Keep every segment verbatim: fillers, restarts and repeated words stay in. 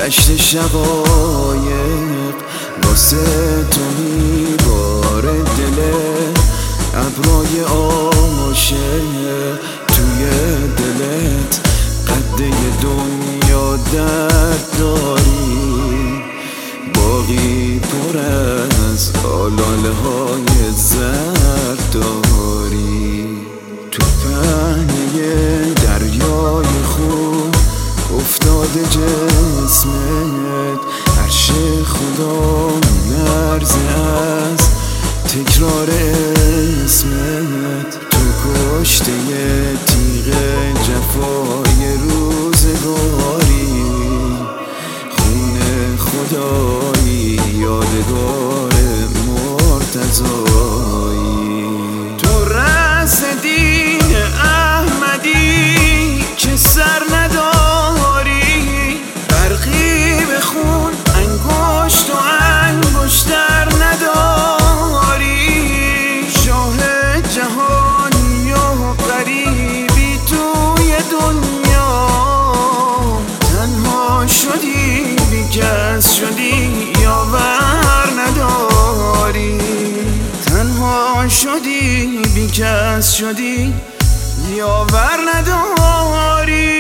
دشت شقایق واسه تو میباره دله، ابرای عاشق توی دلت، قده دنیا درد داری، باقی پر از آلاله های زرد داری. تو پهنه دریای خون افتاده جسمت، عرش خدا لرزه از تکرار اسمت. تو کشته تیغ جفای روزگاری، خون خدایی یادگار مرتضایی. تو رأس دین احمدی که سر نداری، برقی به خون انگشت و انگشتر نداری. شاه جهانی و غریبی توی دنیا، تنها شدی بیکس شدی یاور نداری. تنها شدی بیکس شدی یاور نداری.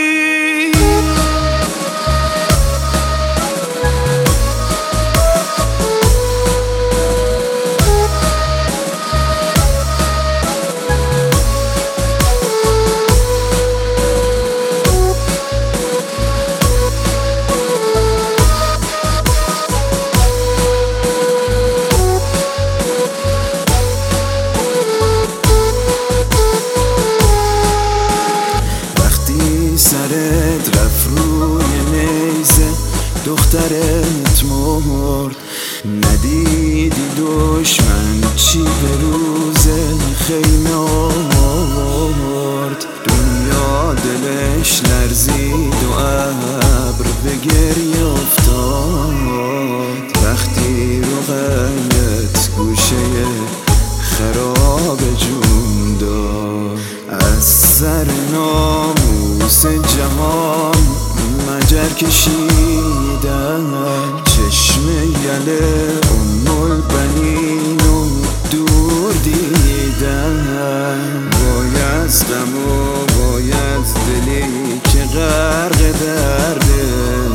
سرت رفت روی نیزه دخترت مرد، ندیدی دشمن چی به روز خیمه آورد. دنیا دلش لرزید و ابر به گریه افتاد، وقتی رقیت گوشه خراب جون داد. از سر ناموس جهان مجر کشیدن، چشم یله ام البنین و دور دیدن. باید غم و باید دلی که غرق درده،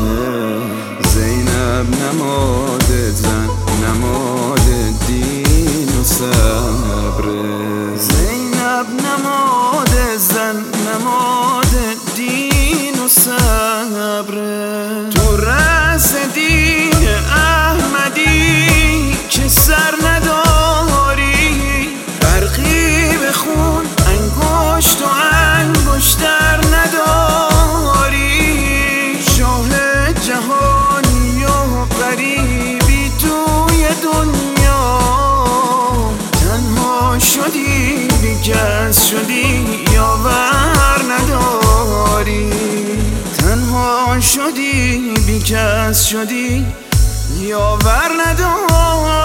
زینب نماد زن نماد دین و صبره. زینب نماد زن نماد دین و صبره. تو رأس دین احمدی که سر نداری، برقی به خون انگشت و انگشتر نداری. شاه جهانی و غریبی توی دنیا، تنها شدی بیکس شدی یاور نداری. تنها شدی بیکس شدی یاور نداری.